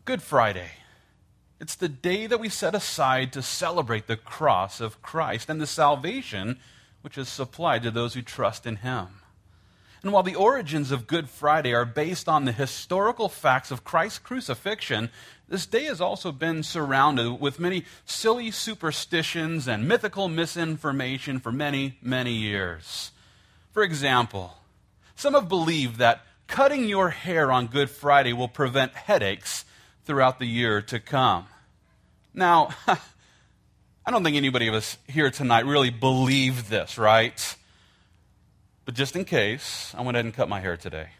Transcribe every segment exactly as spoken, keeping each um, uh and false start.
Good Friday. It's the day that we set aside to celebrate the cross of Christ and the salvation which is supplied to those who trust in Him. And while the origins of Good Friday are based on the historical facts of Christ's crucifixion, this day has also been surrounded with many silly superstitions and mythical misinformation for many, many years. For example, some have believed that cutting your hair on Good Friday will prevent headaches throughout the year to come. Now, I don't think anybody of us here tonight really believe this, right? But just in case, I went ahead and cut my hair today.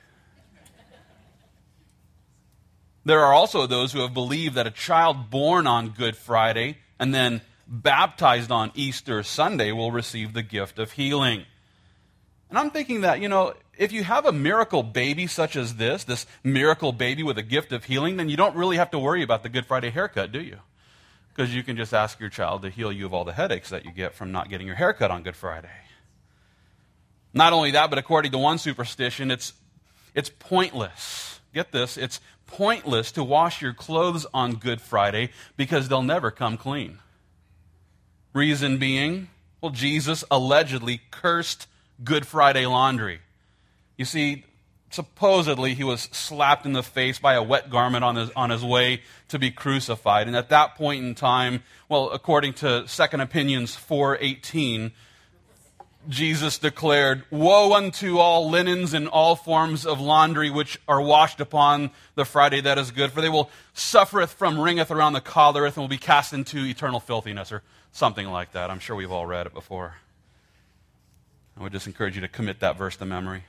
There are also those who have believed that a child born on Good Friday and then baptized on Easter Sunday will receive the gift of healing. And I'm thinking that, you know, if you have a miracle baby such as this, this miracle baby with a gift of healing, then you don't really have to worry about the Good Friday haircut, do you? Because you can just ask your child to heal you of all the headaches that you get from not getting your hair cut on Good Friday. Not only that, but according to one superstition, it's, it's pointless. Get this, it's pointless to wash your clothes on Good Friday because they'll never come clean. Reason being, well, Jesus allegedly cursed Good Friday laundry. You see, supposedly he was slapped in the face by a wet garment on his, on his way to be crucified. And at that point in time, well, according to Second Opinions four eighteen, Jesus declared, "Woe unto all linens and all forms of laundry which are washed upon the Friday that is good, for they will suffereth from wringeth around the collareth and will be cast into eternal filthiness," or something like that. I'm sure we've all read it before. I would just encourage you to commit that verse to memory.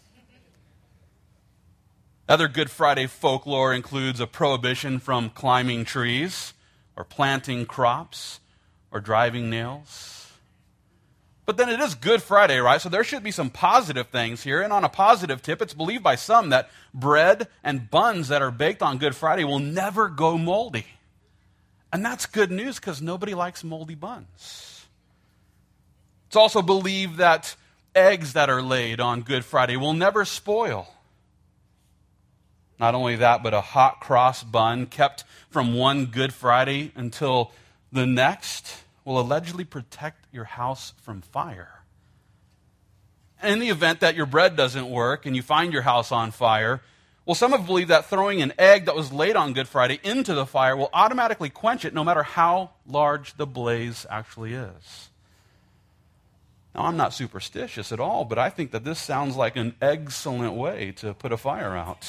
Other Good Friday folklore includes a prohibition from climbing trees or planting crops or driving nails. But then it is Good Friday, right? So there should be some positive things here. And on a positive tip, it's believed by some that bread and buns that are baked on Good Friday will never go moldy. And that's good news because nobody likes moldy buns. It's also believed that eggs that are laid on Good Friday will never spoil. Not only that, but a hot cross bun kept from one Good Friday until the next will allegedly protect your house from fire. And in the event that your bread doesn't work and you find your house on fire, well, some have believed that throwing an egg that was laid on Good Friday into the fire will automatically quench it no matter how large the blaze actually is. Now, I'm not superstitious at all, but I think that this sounds like an excellent way to put a fire out.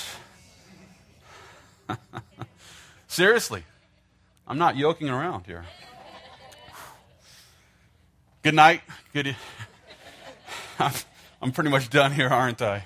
Seriously, I'm not joking around here. Good night. Good. I'm pretty much done here, aren't I?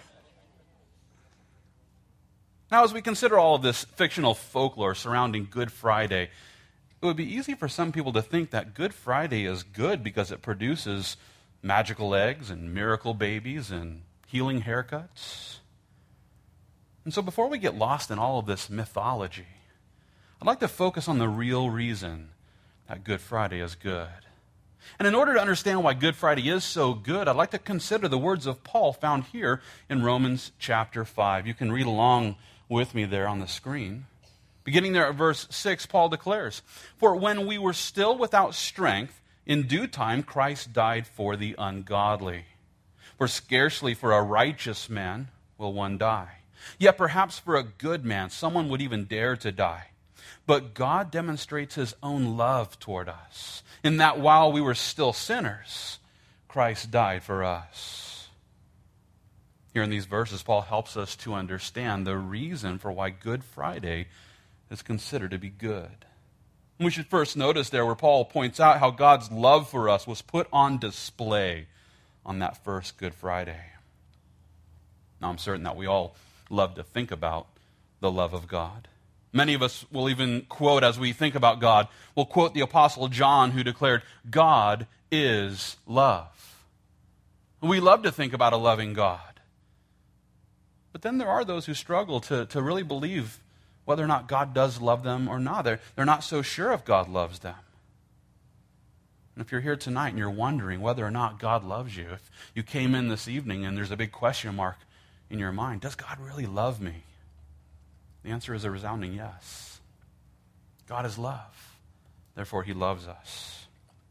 Now, as we consider all of this fictional folklore surrounding Good Friday, it would be easy for some people to think that Good Friday is good because it produces magical eggs and miracle babies and healing haircuts. And so before we get lost in all of this mythology, I'd like to focus on the real reason that Good Friday is good. And in order to understand why Good Friday is so good, I'd like to consider the words of Paul found here in Romans chapter five. You can read along with me there on the screen. Beginning there at verse six, Paul declares, "For when we were still without strength, in due time Christ died for the ungodly. For scarcely for a righteous man will one die. Yet perhaps for a good man, someone would even dare to die. But God demonstrates his own love toward us, in that while we were still sinners, Christ died for us." Here in these verses, Paul helps us to understand the reason for why Good Friday is considered to be good. We should first notice there where Paul points out how God's love for us was put on display on that first Good Friday. Now, I'm certain that we all love to think about the love of God. Many of us will even quote, as we think about God, we'll quote the Apostle John, who declared, "God is love." We love to think about a loving God. But then there are those who struggle to, to really believe whether or not God does love them or not. They're, they're not so sure if God loves them. And if you're here tonight and you're wondering whether or not God loves you, if you came in this evening and there's a big question mark in your mind, does God really love me? The answer is a resounding yes. God is love. Therefore, he loves us.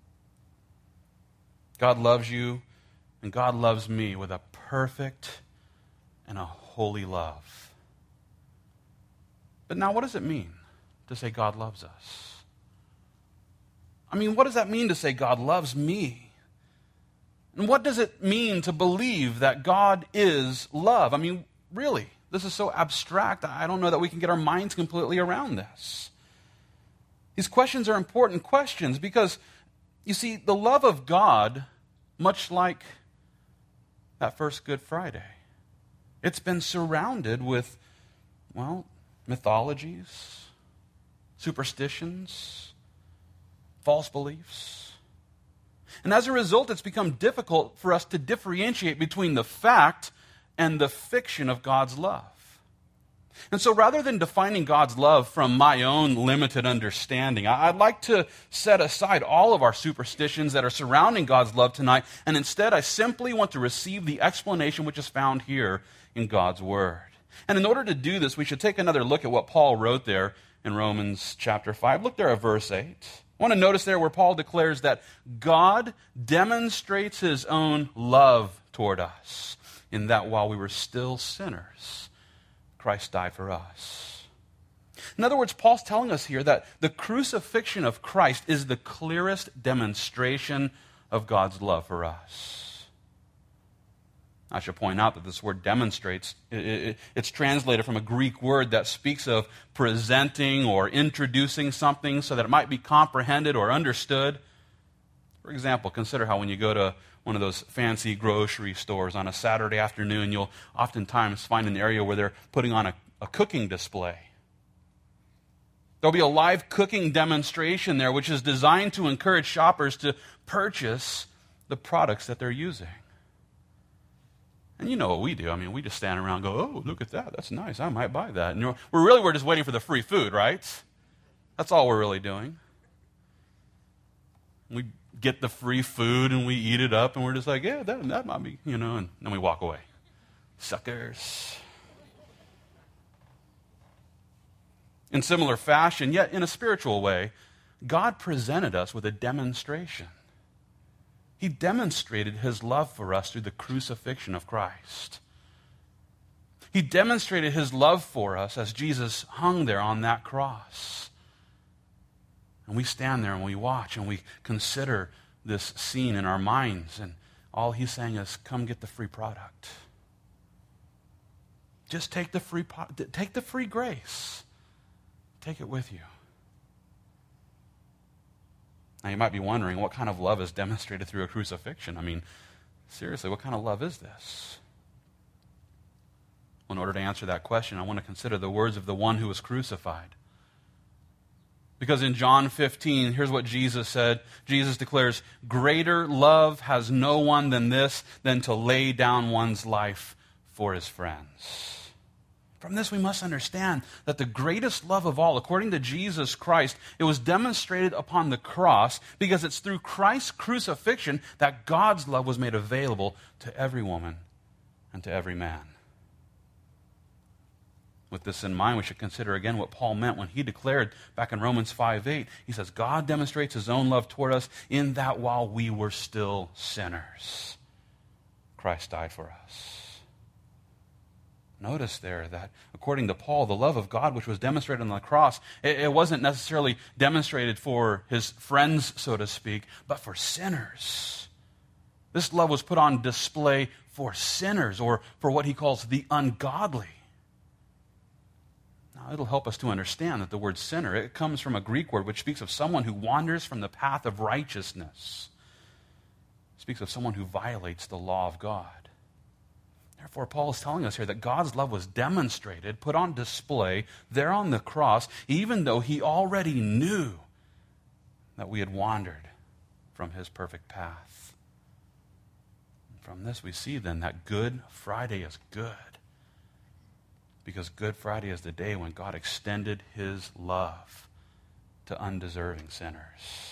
God loves you, and God loves me with a perfect and a holy love. But now, what does it mean to say God loves us? I mean, what does that mean to say God loves me? And what does it mean to believe that God is love? I mean, really, this is so abstract. I don't know that we can get our minds completely around this. These questions are important questions because, you see, the love of God, much like that first Good Friday, it's been surrounded with, well, mythologies, superstitions, false beliefs. And as a result, it's become difficult for us to differentiate between the fact and the fiction of God's love. And so rather than defining God's love from my own limited understanding, I'd like to set aside all of our superstitions that are surrounding God's love tonight, and instead I simply want to receive the explanation which is found here in God's Word. And in order to do this, we should take another look at what Paul wrote there in Romans chapter five. Look there at verse eight. I want to notice there where Paul declares that God demonstrates his own love toward us, in that while we were still sinners, Christ died for us. In other words, Paul's telling us here that the crucifixion of Christ is the clearest demonstration of God's love for us. I should point out that this word demonstrates, it, it, it's translated from a Greek word that speaks of presenting or introducing something so that it might be comprehended or understood. For example, consider how when you go to one of those fancy grocery stores on a Saturday afternoon, you'll oftentimes find an area where they're putting on a, a cooking display. There'll be a live cooking demonstration there, which is designed to encourage shoppers to purchase the products that they're using. And you know what we do. I mean, we just stand around and go, oh, look at that. That's nice. I might buy that. And we're really, we're just waiting for the free food, right? That's all we're really doing. We get the free food and we eat it up and we're just like, yeah, that, that might be, you know, and then we walk away. Suckers. In similar fashion, yet in a spiritual way, God presented us with a demonstration. He demonstrated his love for us through the crucifixion of Christ. He demonstrated his love for us as Jesus hung there on that cross. And we stand there and we watch and we consider this scene in our minds, and all he's saying is, come get the free product. Just take the free, take the free grace. Take it with you. Now, you might be wondering, what kind of love is demonstrated through a crucifixion? I mean, seriously, what kind of love is this? Well, in order to answer that question, I want to consider the words of the one who was crucified. Because in John fifteen, here's what Jesus said. Jesus declares, greater love has no one than this, than to lay down one's life for his friends. From this, we must understand that the greatest love of all, according to Jesus Christ, it was demonstrated upon the cross because it's through Christ's crucifixion that God's love was made available to every woman and to every man. With this in mind, we should consider again what Paul meant when he declared back in Romans five eight. He says, God demonstrates his own love toward us in that while we were still sinners, Christ died for us. Notice there that, according to Paul, the love of God which was demonstrated on the cross, it, it wasn't necessarily demonstrated for his friends, so to speak, but for sinners. This love was put on display for sinners, or for what he calls the ungodly. Now, it'll help us to understand that the word sinner, it comes from a Greek word which speaks of someone who wanders from the path of righteousness. It speaks of someone who violates the law of God. Therefore, Paul is telling us here that God's love was demonstrated, put on display there on the cross, even though he already knew that we had wandered from his perfect path. And from this, we see then that Good Friday is good, because Good Friday is the day when God extended his love to undeserving sinners.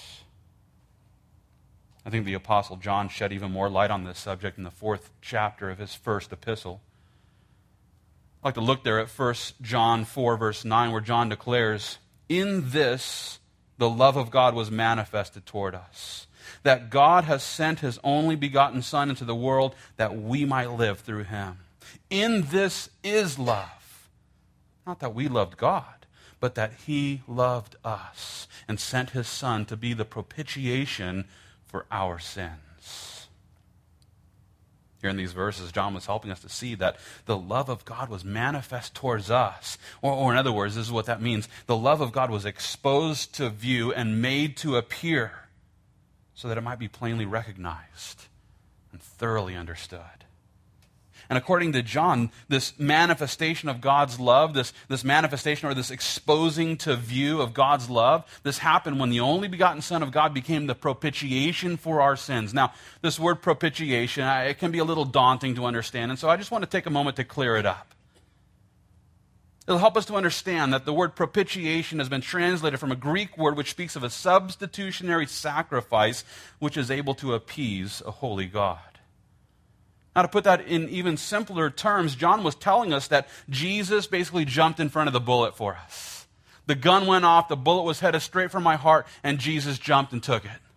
I think the Apostle John shed even more light on this subject in the fourth chapter of his first epistle. I'd like to look there at First John four, verse nine, where John declares, In this, the love of God was manifested toward us, that God has sent his only begotten Son into the world that we might live through him. In this is love. Not that we loved God, but that he loved us and sent his Son to be the propitiation for our sins. Here in these verses, John was helping us to see that the love of God was manifest towards us. Or, or in other words, this is what that means. The love of God was exposed to view and made to appear so that it might be plainly recognized and thoroughly understood. And according to John, this manifestation of God's love, this, this manifestation or this exposing to view of God's love, this happened when the only begotten Son of God became the propitiation for our sins. Now, this word propitiation, it can be a little daunting to understand, and so I just want to take a moment to clear it up. It'll help us to understand that the word propitiation has been translated from a Greek word which speaks of a substitutionary sacrifice which is able to appease a holy God. Now, to put that in even simpler terms, John was telling us that Jesus basically jumped in front of the bullet for us. The gun went off, the bullet was headed straight for my heart, and Jesus jumped and took it.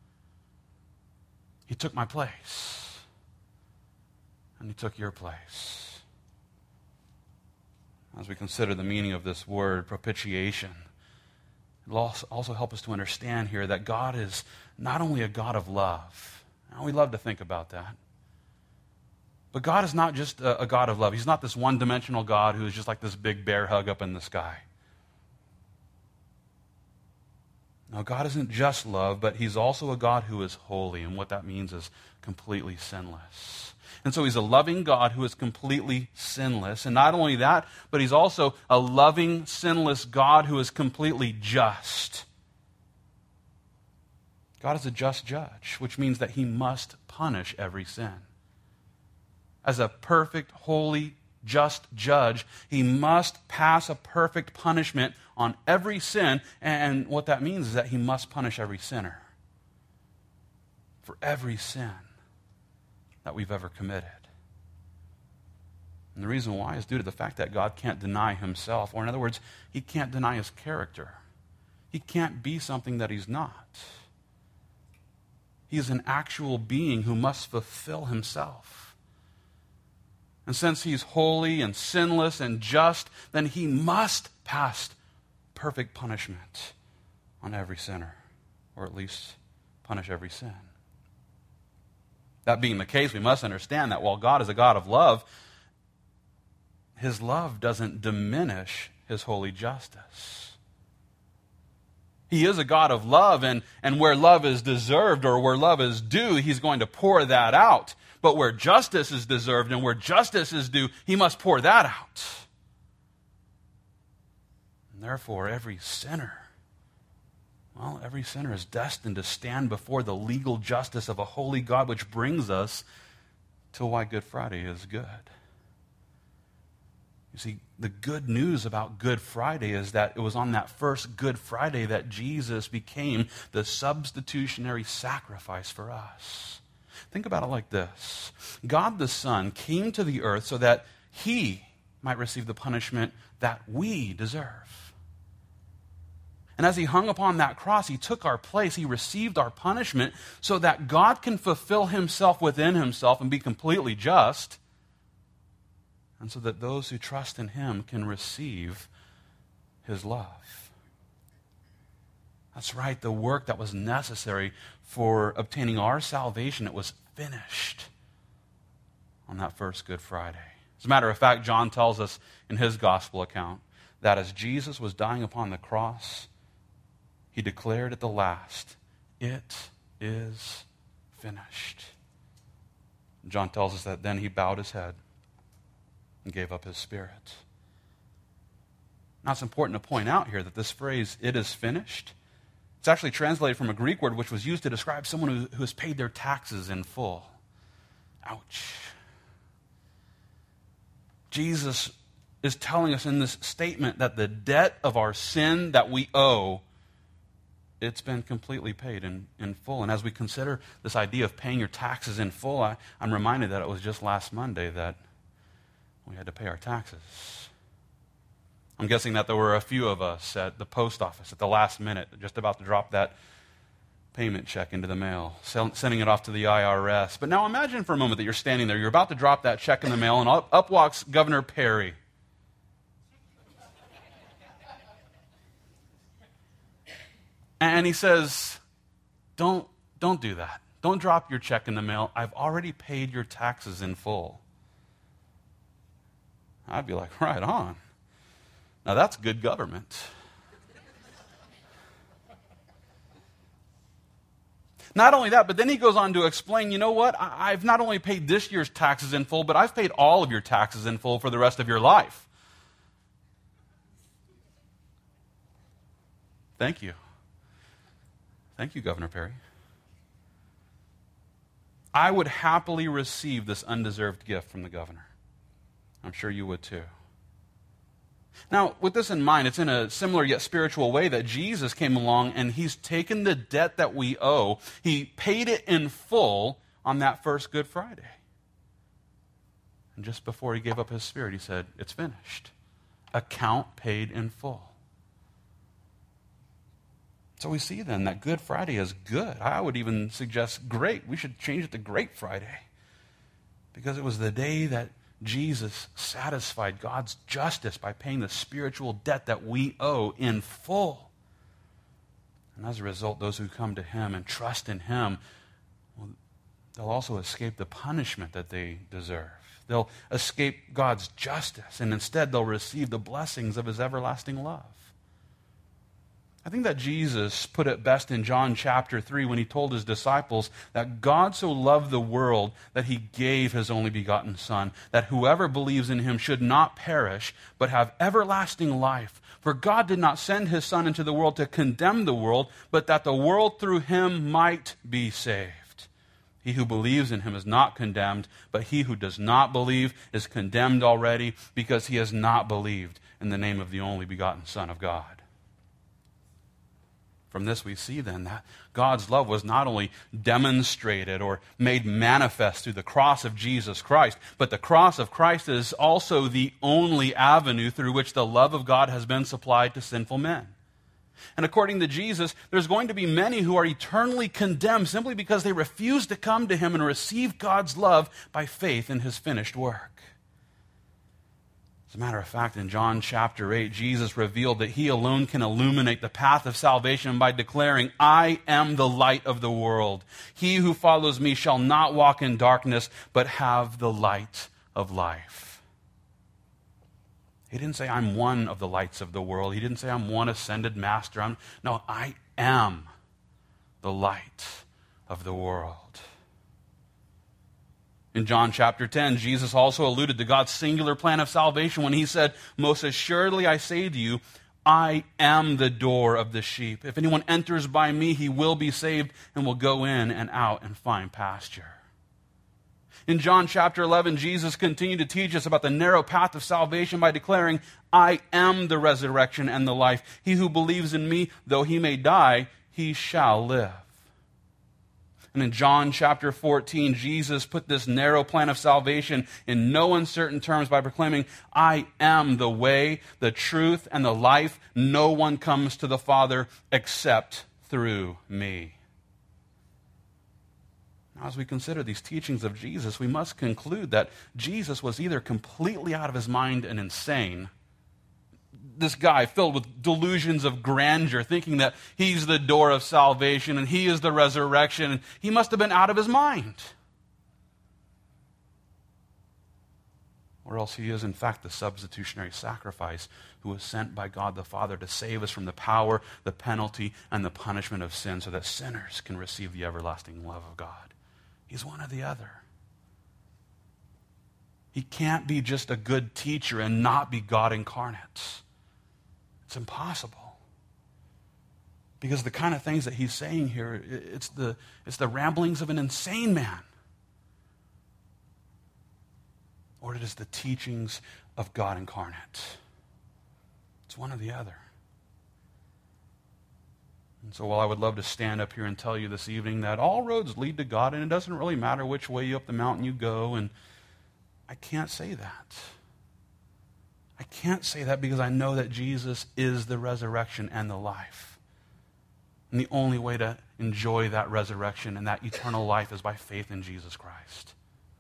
He took my place, and he took your place. As we consider the meaning of this word, propitiation, it will also help us to understand here that God is not only a God of love. Now, we love to think about that. But God is not just a, a God of love. He's not this one-dimensional God who is just like this big bear hug up in the sky. No, God isn't just love, but he's also a God who is holy, and what that means is completely sinless. And so he's a loving God who is completely sinless. And not only that, but he's also a loving, sinless God who is completely just. God is a just judge, which means that he must punish every sin. As a perfect, holy, just judge, he must pass a perfect punishment on every sin. And what that means is that he must punish every sinner for every sin that we've ever committed. And the reason why is due to the fact that God can't deny himself, or in other words, he can't deny his character. He can't be something that he's not. He is an actual being who must fulfill himself. And since he's holy and sinless and just, then he must pass perfect punishment on every sinner, or at least punish every sin. That being the case, we must understand that while God is a God of love, his love doesn't diminish his holy justice. He is a God of love, and, and where love is deserved or where love is due, he's going to pour that out. But where justice is deserved and where justice is due, he must pour that out. And therefore, every sinner, well, every sinner is destined to stand before the legal justice of a holy God, which brings us to why Good Friday is good. You see, the good news about Good Friday is that it was on that first Good Friday that Jesus became the substitutionary sacrifice for us. Think about it like this. God the Son came to the earth so that he might receive the punishment that we deserve. And as he hung upon that cross, he took our place. He received our punishment so that God can fulfill himself within himself and be completely just, and so that those who trust in him can receive his love. That's right, the work that was necessary for obtaining our salvation, it was finished on that first Good Friday. As a matter of fact, John tells us in his gospel account that as Jesus was dying upon the cross, he declared at the last, "It is finished." John tells us that then he bowed his head and gave up his spirit. Now it's important to point out here that this phrase, "it is finished," it's actually translated from a Greek word which was used to describe someone who, who has paid their taxes in full. Ouch. Jesus is telling us in this statement that the debt of our sin that we owe, it's been completely paid in, in full. And as we consider this idea of paying your taxes in full, I, I'm reminded that it was just last Monday that we had to pay our taxes. I'm guessing that there were a few of us at the post office at the last minute, just about to drop that payment check into the mail, sending it off to the I R S. But now imagine for a moment that you're standing there, you're about to drop that check in the mail, and up, up walks Governor Perry. And he says, don't, don't do that. Don't drop your check in the mail. I've already paid your taxes in full. I'd be like, right on. Now that's good government. Not only that, but then he goes on to explain, you know what? I- I've not only paid this year's taxes in full, but I've paid all of your taxes in full for the rest of your life. Thank you. Thank you, Governor Perry. I would happily receive this undeserved gift from the governor. I'm sure you would too. Now, with this in mind, it's in a similar yet spiritual way that Jesus came along and he's taken the debt that we owe. He paid it in full on that first Good Friday. And just before he gave up his spirit, he said, it's finished. Account paid in full. So we see then that Good Friday is good. I would even suggest great. We should change it to Great Friday. Because it was the day that Jesus satisfied God's justice by paying the spiritual debt that we owe in full. And as a result, those who come to him and trust in him, well, they'll also escape the punishment that they deserve. They'll escape God's justice, and instead they'll receive the blessings of his everlasting love. I think that Jesus put it best in John chapter three when he told his disciples that God so loved the world that he gave his only begotten Son, that whoever believes in him should not perish, but have everlasting life. For God did not send his Son into the world to condemn the world, but that the world through him might be saved. He who believes in him is not condemned, but he who does not believe is condemned already, because he has not believed in the name of the only begotten Son of God. From this we see then that God's love was not only demonstrated or made manifest through the cross of Jesus Christ, but the cross of Christ is also the only avenue through which the love of God has been supplied to sinful men. And according to Jesus, there's going to be many who are eternally condemned simply because they refuse to come to him and receive God's love by faith in his finished work. As a matter of fact, in John chapter eight, Jesus revealed that he alone can illuminate the path of salvation by declaring, I am the light of the world. He who follows me shall not walk in darkness, but have the light of life. He didn't say, I'm one of the lights of the world. He didn't say, I'm one ascended master. I'm, no, I am the light of the world. In John chapter ten, Jesus also alluded to God's singular plan of salvation when he said, most assuredly I say to you, I am the door of the sheep. If anyone enters by me, he will be saved and will go in and out and find pasture. In John chapter eleven, Jesus continued to teach us about the narrow path of salvation by declaring, I am the resurrection and the life. He who believes in me, though he may die, he shall live. And in John chapter fourteen, Jesus put this narrow plan of salvation in no uncertain terms by proclaiming, I am the way, the truth, and the life. No one comes to the Father except through me. Now, as we consider these teachings of Jesus, we must conclude that Jesus was either completely out of his mind and insane, this guy filled with delusions of grandeur, thinking that he's the door of salvation and he is the resurrection, and he must have been out of his mind. Or else he is, in fact, the substitutionary sacrifice who was sent by God the Father to save us from the power, the penalty, and the punishment of sin so that sinners can receive the everlasting love of God. He's one or the other. He can't be just a good teacher and not be God incarnate. It's impossible. Because the kind of things that he's saying here, it's the, it's the ramblings of an insane man. Or it is the teachings of God incarnate. It's one or the other. And so while I would love to stand up here and tell you this evening that all roads lead to God, and it doesn't really matter which way up the mountain you go, and I can't say that. I can't say that because I know that Jesus is the resurrection and the life. And the only way to enjoy that resurrection and that eternal life is by faith in Jesus Christ.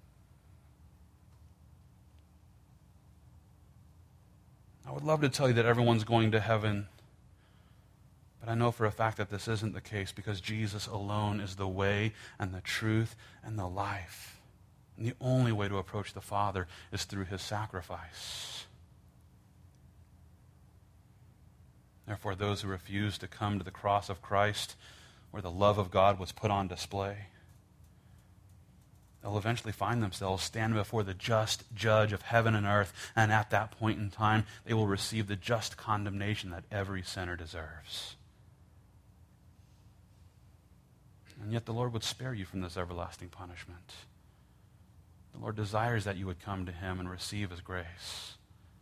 I would love to tell you that everyone's going to heaven, but I know for a fact that this isn't the case because Jesus alone is the way and the truth and the life. And the only way to approach the Father is through his sacrifice. Therefore, those who refuse to come to the cross of Christ, where the love of God was put on display, they'll eventually find themselves standing before the just judge of heaven and earth, and at that point in time, they will receive the just condemnation that every sinner deserves. And yet the Lord would spare you from this everlasting punishment. The Lord desires that you would come to him and receive his grace.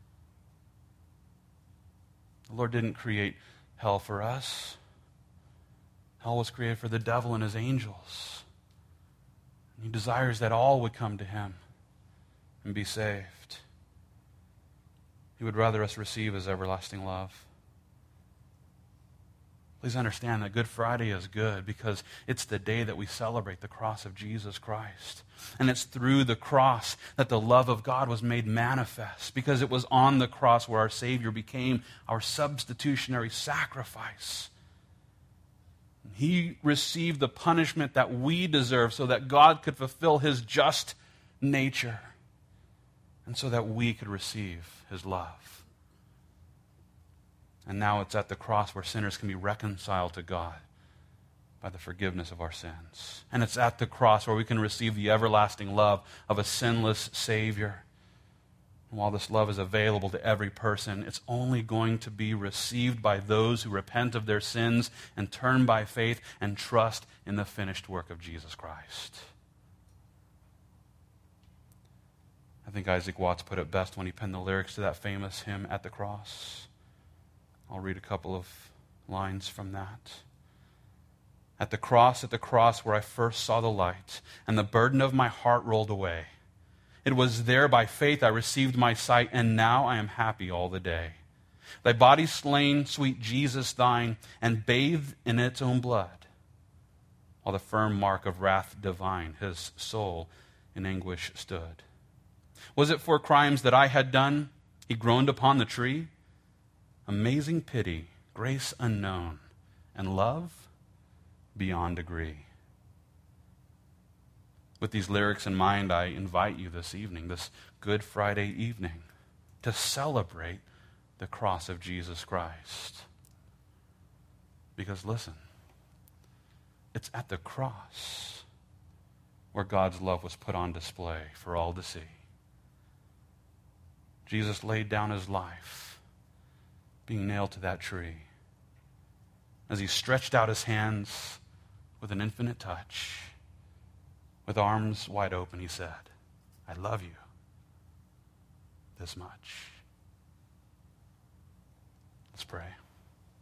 The Lord didn't create hell for us. Hell was created for the devil and his angels. And he desires that all would come to him and be saved. He would rather us receive his everlasting love. Please understand that Good Friday is good because it's the day that we celebrate the cross of Jesus Christ. And it's through the cross that the love of God was made manifest, because it was on the cross where our Savior became our substitutionary sacrifice. He received the punishment that we deserve so that God could fulfill his just nature and so that we could receive his love. And now it's at the cross where sinners can be reconciled to God by the forgiveness of our sins. And it's at the cross where we can receive the everlasting love of a sinless Savior. And while this love is available to every person, it's only going to be received by those who repent of their sins and turn by faith and trust in the finished work of Jesus Christ. I think Isaac Watts put it best when he penned the lyrics to that famous hymn, At the Cross. I'll read a couple of lines from that. At the cross, at the cross where I first saw the light, and the burden of my heart rolled away. It was there by faith I received my sight, and now I am happy all the day. Thy body slain, sweet Jesus thine, and bathed in its own blood, while the firm mark of wrath divine his soul in anguish stood. Was it for crimes that I had done he groaned upon the tree? Amazing pity, grace unknown, and love beyond degree. With these lyrics in mind, I invite you this evening, this Good Friday evening, to celebrate the cross of Jesus Christ. Because listen, it's at the cross where God's love was put on display for all to see. Jesus laid down his life, being nailed to that tree. As he stretched out his hands with an infinite touch, with arms wide open, he said, I love you this much. Let's pray.